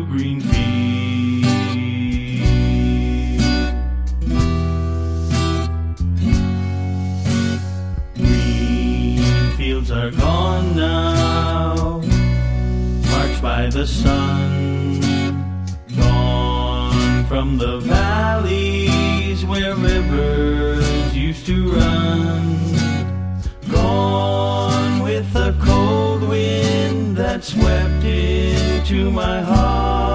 green field. Green fields are gone now, marked by the sun, gone from the valleys where rivers used to run, gone with the cold wind that swept into my heart.